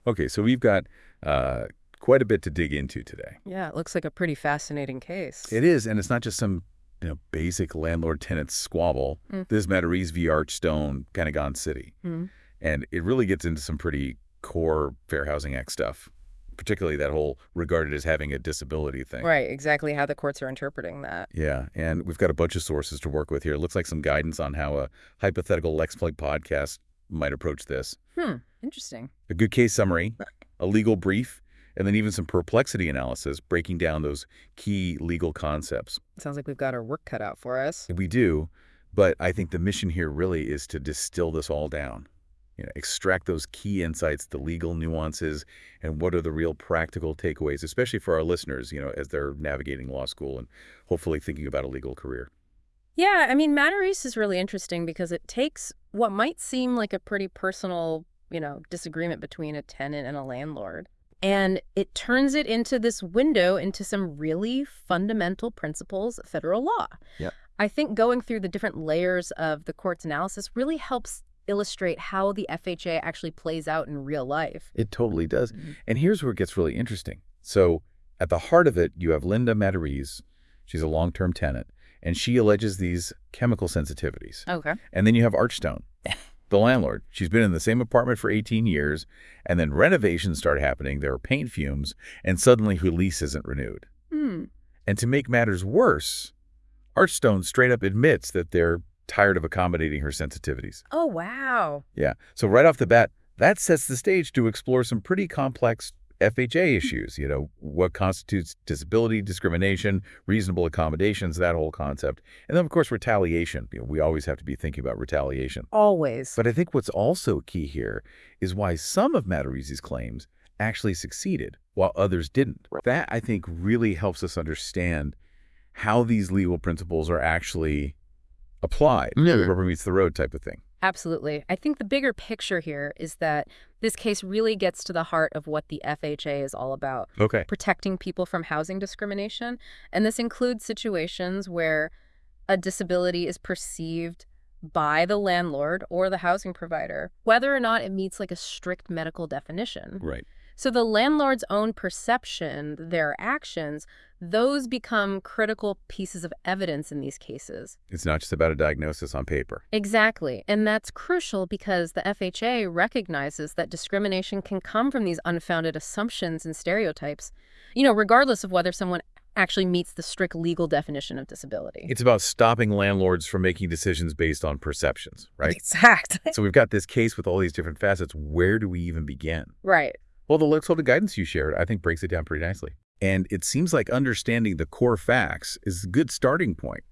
Okay, so we've got uh, quite a bit to dig into today. Yeah, it looks like a pretty fascinating It case. is, and it's not just some basic landlord-tenant squabble. Mm. This is Matarese v. Archstone, Pentagon City. Mm. And it really gets into some pretty core Fair Housing Act stuff, particularly that whole regarded as having a disability thing. Right, exactly how the courts are interpreting that. Yeah, and we've got a bunch of sources to work with here. It looks like some guidance on how a hypothetical Lex Plug podcast might approach this. Interesting. A good case summary, a legal brief, and then even some perplexity analysis breaking down those key legal concepts. Sounds like we've got our work cut out for us. We do, but I think the mission here really is to distill this all down. Extract those key insights, the legal nuances, and what are the real practical takeaways, especially for our listeners, as they're navigating law school and hopefully thinking about a legal career. Yeah, I mean, Matarese is really interesting because it takes what might seem like a pretty personal, disagreement between a tenant and a landlord, and it turns it into this window into some really fundamental principles of federal law. Yeah. I think going through the different layers of the court's analysis really helps illustrate how the FHA actually plays out in real life. It totally does. Mhm. And here's where it gets really interesting. So at the heart of it, you have Linda Matarese. She's a long-term tenant, and she alleges these chemical sensitivities. Okay. And then you have Archstone, the landlord. She's been in the same apartment for 18 years, and then renovations start happening. There are paint fumes, and suddenly her lease isn't renewed. Hmm. And to make matters worse, Archstone straight up admits that they're tired of accommodating her sensitivities. Oh, wow. Yeah. So right off the bat, that sets the stage to explore some pretty complex FHA issues. What constitutes disability, discrimination, reasonable accommodations, that whole concept. And then, of course, retaliation. We always have to be thinking about retaliation. Always. But I think what's also key here is why some of Matarese's claims actually succeeded while others didn't. That, I think, really helps us understand how these legal principles are actually applied. Rubber meets the road type of thing. Absolutely. I think the bigger picture here is that this case really gets to the heart of what the FHA is all about. Okay. Protecting people from housing discrimination. And this includes situations where a disability is perceived by the landlord or the housing provider, whether or not it meets like a strict medical definition. Right. So the landlord's own perception, their actions, those become critical pieces of evidence in these cases. It's not just about a diagnosis on paper. Exactly. And that's crucial because the FHA recognizes that discrimination can come from these unfounded assumptions and stereotypes, regardless of whether someone actually meets the strict legal definition of disability. It's about stopping landlords from making decisions based on perceptions, right? Exactly. So we've got this case with all these different facets. Where do we even begin? Right. Well, the legislative guidance you shared, I think, breaks it down pretty nicely. And it seems like understanding the core facts is a good starting point.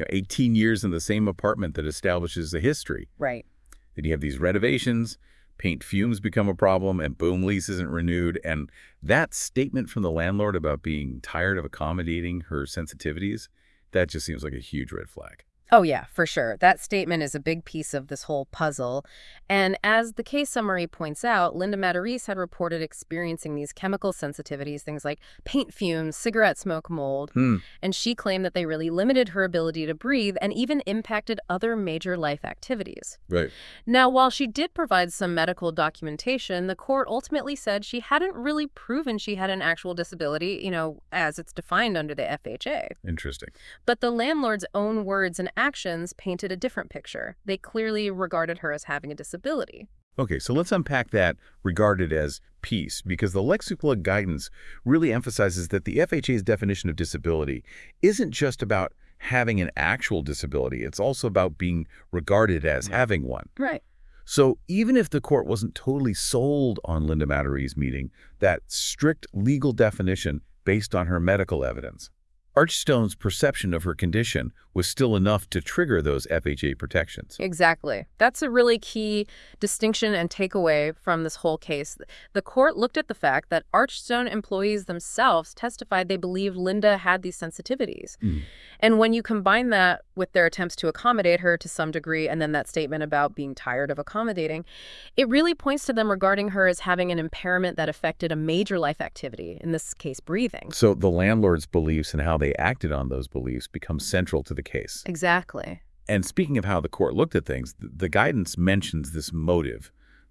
18 years in the same apartment that establishes the history. Right. Then you have these renovations, paint fumes become a problem, and boom, lease isn't renewed. And that statement from the landlord about being tired of accommodating her sensitivities, that just seems like a huge red flag. Oh, yeah, for sure. That statement is a big piece of this whole puzzle. And as the case summary points out, Linda Matarese had reported experiencing these chemical sensitivities, things like paint fumes, cigarette smoke, mold. And she claimed that they really limited her ability to breathe and even impacted other major life activities. Right. Now, while she did provide some medical documentation, the court ultimately said she hadn't really proven she had an actual disability, as it's defined under the FHA. Interesting. But the landlord's own words and actions painted a different picture. They clearly regarded her as having a disability. Okay, so let's unpack that regarded as piece, because the Lex Plug guidance really emphasizes that the FHA's definition of disability isn't just about having an actual disability. It's also about being regarded as having one. Right. So even if the court wasn't totally sold on Linda Matarese's meeting that strict legal definition based on her medical evidence, Archstone's perception of her condition was still enough to trigger those FHA protections. Exactly. That's a really key distinction and takeaway from this whole case. The court looked at the fact that Archstone employees themselves testified they believed Linda had these sensitivities. And when you combine that with their attempts to accommodate her to some degree, and then that statement about being tired of accommodating, it really points to them regarding her as having an impairment that affected a major life activity, in this case, breathing. So the landlord's beliefs and how they acted on those beliefs become central to the case. Exactly. And speaking of how the court looked at things, the guidance mentions this motive,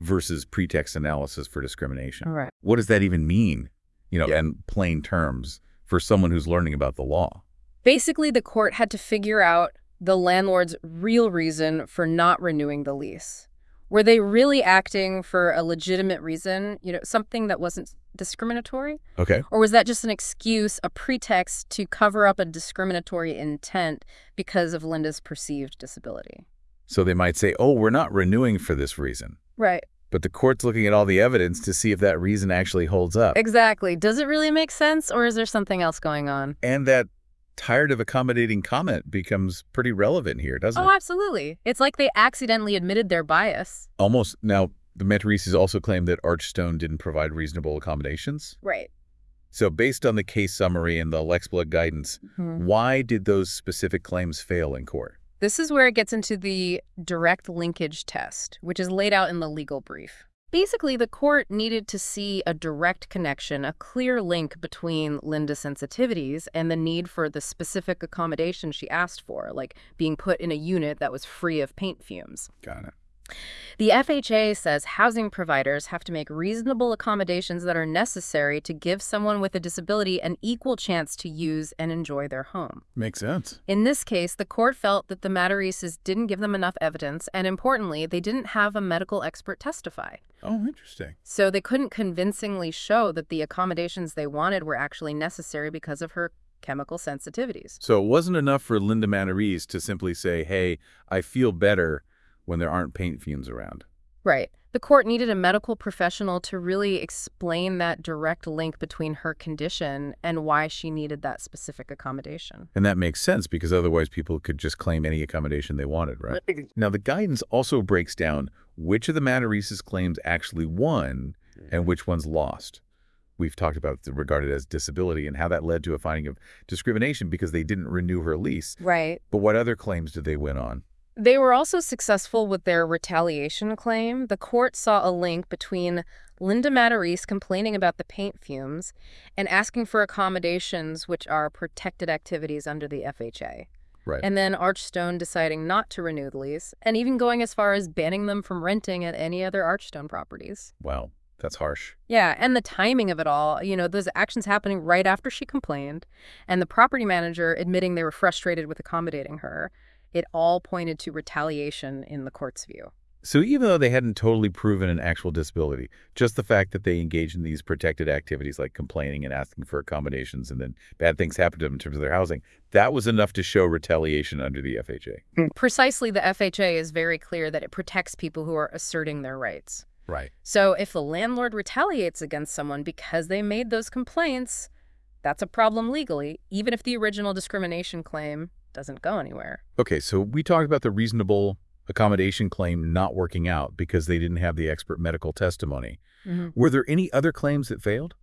versus pretext analysis for discrimination. Right. What does that even mean, in plain terms for someone who's learning about the law? Basically, the court had to figure out the landlord's real reason for not renewing the lease. Were they really acting for a legitimate reason, something that wasn't discriminatory? Okay. Or was that just an excuse, a pretext to cover up a discriminatory intent because of Linda's perceived disability? So they might say, oh, we're not renewing for this reason. Right. But the court's looking at all the evidence to see if that reason actually holds up. Exactly. Does it really make sense, or is there something else going on? And that tired of accommodating comment becomes pretty relevant here, doesn't Oh, it? absolutely. It's like they accidentally admitted their bias. Almost. Now, the Matareses also claimed that Archstone didn't provide reasonable accommodations. Right. So based on the case summary and the Lexblad guidance, why did those specific claims fail in court? This is where it gets into the direct linkage test, which is laid out in the legal brief. Basically, the court needed to see a direct connection, a clear link between Linda's sensitivities and the need for the specific accommodation she asked for, like being put in a unit that was free of paint fumes. Got it. The FHA says housing providers have to make reasonable accommodations that are necessary to give someone with a disability an equal chance to use and enjoy their home. Makes sense. In this case, the court felt that the Matareses didn't give them enough evidence, and importantly, they didn't have a medical expert testify. Oh, interesting. So they couldn't convincingly show that the accommodations they wanted were actually necessary because of her chemical sensitivities. So it wasn't enough for Linda Matarese to simply say, hey, I feel better when there aren't paint fumes around. Right. The court needed a medical professional to really explain that direct link between her condition and why she needed that specific accommodation. And that makes sense because otherwise people could just claim any accommodation they wanted, right? Now, the guidance also breaks down which of the Matareses' claims actually won and which ones lost. We've talked about the regarded as disability and how that led to a finding of discrimination because they didn't renew her lease. Right. But what other claims did they win on? They were also successful with their retaliation claim. The court saw a link between Linda Matarese complaining about the paint fumes and asking for accommodations, which are protected activities under the FHA. Right. And then Archstone deciding not to renew the lease and even going as far as banning them from renting at any other Archstone properties. Wow, that's harsh. Yeah, and the timing of it all, those actions happening right after she complained and the property manager admitting they were frustrated with accommodating her. It all pointed to retaliation in the court's view. So even though they hadn't totally proven an actual disability, just the fact that they engaged in these protected activities like complaining and asking for accommodations and then bad things happened to them in terms of their housing, that was enough to show retaliation under the FHA. Precisely, the FHA is very clear that it protects people who are asserting their rights. Right. So if the landlord retaliates against someone because they made those complaints, that's a problem legally, even if the original discrimination claim doesn't go anywhere. Okay, so we talked about the reasonable accommodation claim not working out because they didn't have the expert medical testimony. Were there any other claims that failed?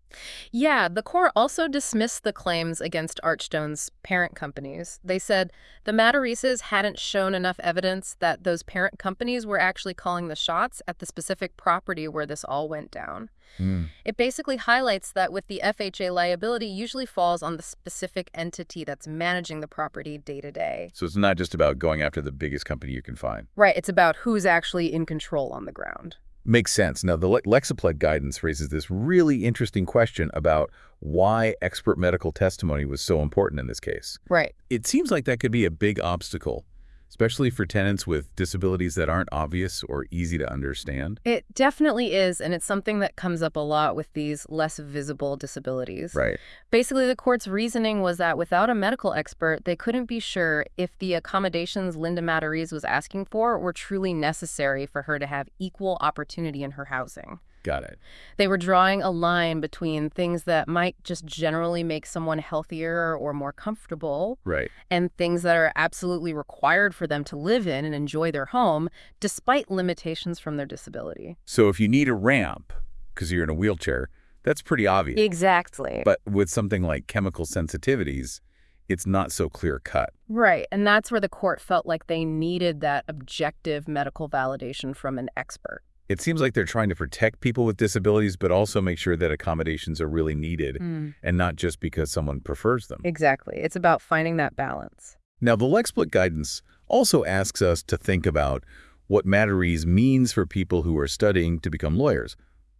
Yeah, the court also dismissed the claims against Archstone's parent companies. They said the Matareses hadn't shown enough evidence that those parent companies were actually calling the shots at the specific property where this all went down. It basically highlights that with the FHA liability usually falls on the specific entity that's managing the property day to day. So it's not just about going after the biggest company you can find. Right, it's about who's actually in control on the ground. Makes sense. Now, the Lexblad guidance raises this really interesting question about why expert medical testimony was so important in this case. Right. It seems like that could be a big obstacle, especially for tenants with disabilities that aren't obvious or easy to understand. It definitely is, and it's something that comes up a lot with these less visible disabilities. Right. Basically, the court's reasoning was that without a medical expert, they couldn't be sure if the accommodations Linda Matarese was asking for were truly necessary for her to have equal opportunity in her housing. Got it. They were drawing a line between things that might just generally make someone healthier or more comfortable, Right. and things that are absolutely required for them to live in and enjoy their home, despite limitations from their disability. So if you need a ramp because you're in a wheelchair, that's pretty obvious. Exactly. But with something like chemical sensitivities, it's not so clear cut. Right, and that's where the court felt like they needed that objective medical validation from an expert. It seems like they're trying to protect people with disabilities, but also make sure that accommodations are really needed and not just because someone prefers them. Exactly. It's about finding that balance. Now, the Lexblad guidance also asks us to think about what Matarese means for people who are studying to become lawyers.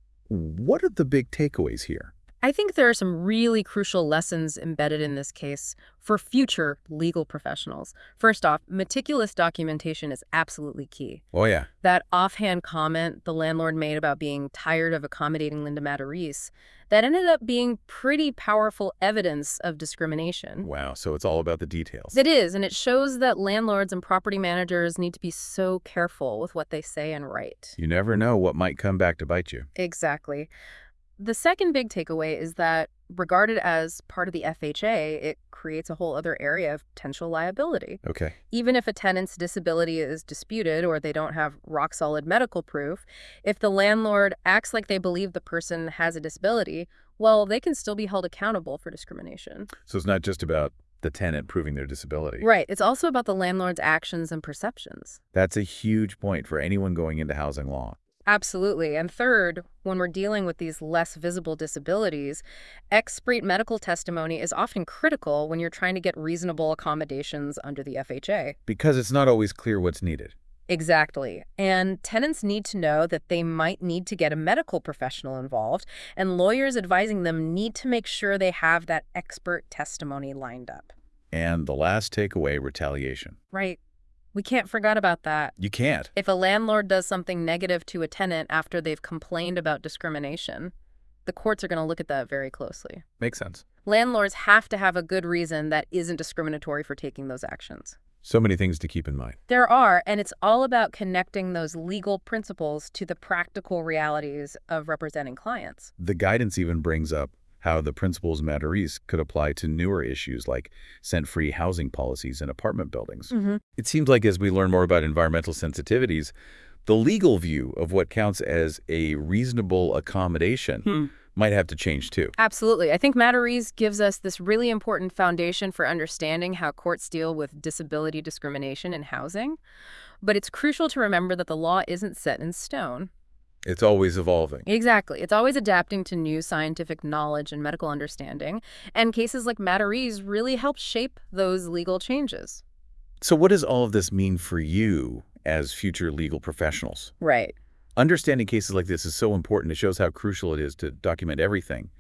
What are the big takeaways here? I think there are some really crucial lessons embedded in this case for future legal professionals. First off, meticulous documentation is absolutely key. Oh, yeah. That offhand comment the landlord made about being tired of accommodating Linda Matarese, that ended up being pretty powerful evidence of discrimination. Wow, so it's all about the details. It is, and it shows that landlords and property managers need to be so careful with what they say and write. You never know what might come back to bite you. Exactly. The second big takeaway is that, regarded as part of the FHA, it creates a whole other area of potential liability. Okay. Even if a tenant's disability is disputed or they don't have rock-solid medical proof, if the landlord acts like they believe the person has a disability, well, they can still be held accountable for discrimination. So it's not just about the tenant proving their disability. Right. It's also about the landlord's actions and perceptions. That's a huge point for anyone going into housing law. Absolutely. And third, when we're dealing with these less visible disabilities, expert medical testimony is often critical when you're trying to get reasonable accommodations under the FHA. Because it's not always clear what's needed. Exactly. And tenants need to know that they might need to get a medical professional involved, and lawyers advising them need to make sure they have that expert testimony lined up. And the last takeaway, retaliation. Right. We can't forget about that. You can't. If a landlord does something negative to a tenant after they've complained about discrimination, the courts are going to look at that very closely. Makes sense. Landlords have to have a good reason that isn't discriminatory for taking those actions. So many things to keep in mind. There are, and it's all about connecting those legal principles to the practical realities of representing clients. The guidance even brings up how the principles of Matarese could apply to newer issues like scent-free housing policies in apartment buildings. It seems like as we learn more about environmental sensitivities, the legal view of what counts as a reasonable accommodation might have to change too. Absolutely. I think Matarese gives us this really important foundation for understanding how courts deal with disability discrimination in housing. But it's crucial to remember that the law isn't set in stone. It's always evolving. Exactly. It's always adapting to new scientific knowledge and medical understanding. And cases like Matarese really help shape those legal changes. So what does all of this mean for you as future legal professionals? Right. Understanding cases like this is so important. It shows how crucial it is to document everything.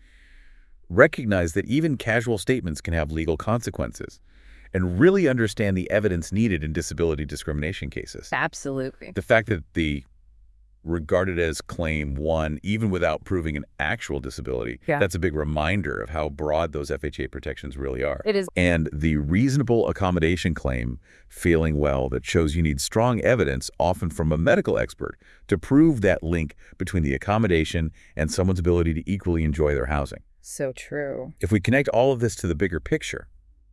Recognize that even casual statements can have legal consequences, and really understand the evidence needed in disability discrimination cases. Absolutely. The fact that the regarded as claim one, even without proving an actual disability, that's a big reminder of how broad those FHA protections really are. It is. And the reasonable accommodation claim, failing well, that shows you need strong evidence, often from a medical expert, to prove that link between the accommodation and someone's ability to equally enjoy their housing. So true. If we connect all of this to the bigger picture,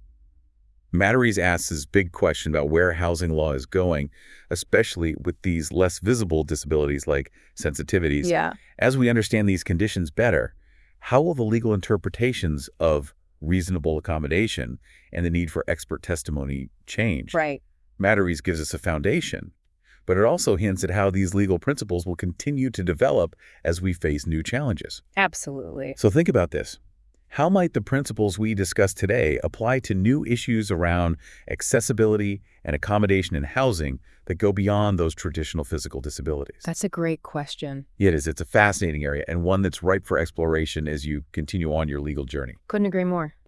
Matarese asks this big question about where housing law is going, especially with these less visible disabilities like sensitivities. Yeah. As we understand these conditions better, how will the legal interpretations of reasonable accommodation and the need for expert testimony change? Right. Matarese gives us a foundation, but it also hints at how these legal principles will continue to develop as we face new challenges. Absolutely. So think about this. How might the principles we discussed today apply to new issues around accessibility and accommodation in housing that go beyond those traditional physical disabilities? That's a great question. It is. It's a fascinating area and one that's ripe for exploration as you continue on your legal journey. Couldn't agree more.